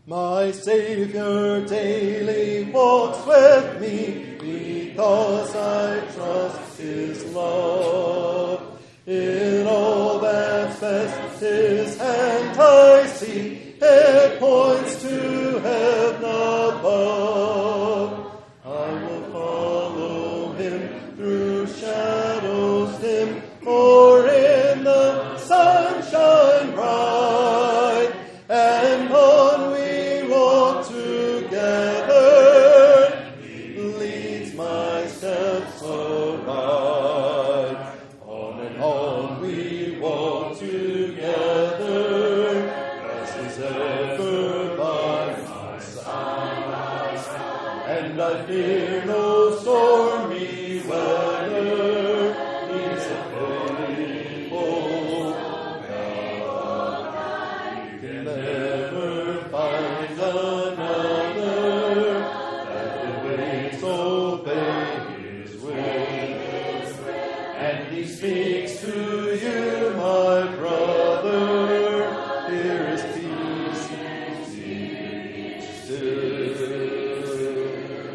My Savior daily walks with me, because I trust his love. In all that's best his hand I see, it points to heaven above. I will follow him through shadows dim, or in the sunshine bright, and on we walk together, leads my steps aright. On and on we walk together, Christ is ever by my side, and I fear no stormy weather. He's a faithful God. You can never find another that waits obey his will, and he speaks to you, my brother. Here is peace, peace still.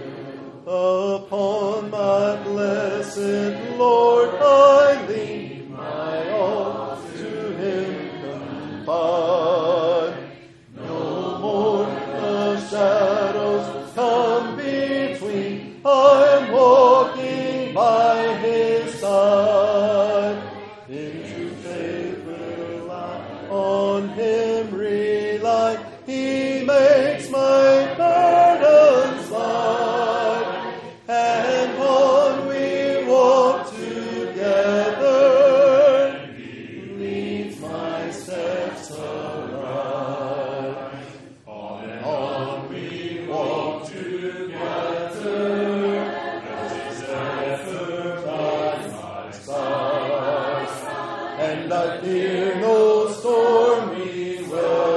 Upon my blessed Lord I lean, my all to him confide. No more the shadows come between, I'm walking by his side. In true favor I on him rely, he makes my burdens light, and on we walk together, leads my steps aright. On and on we walk together, God is ever by my side, and I fear no stormy weather.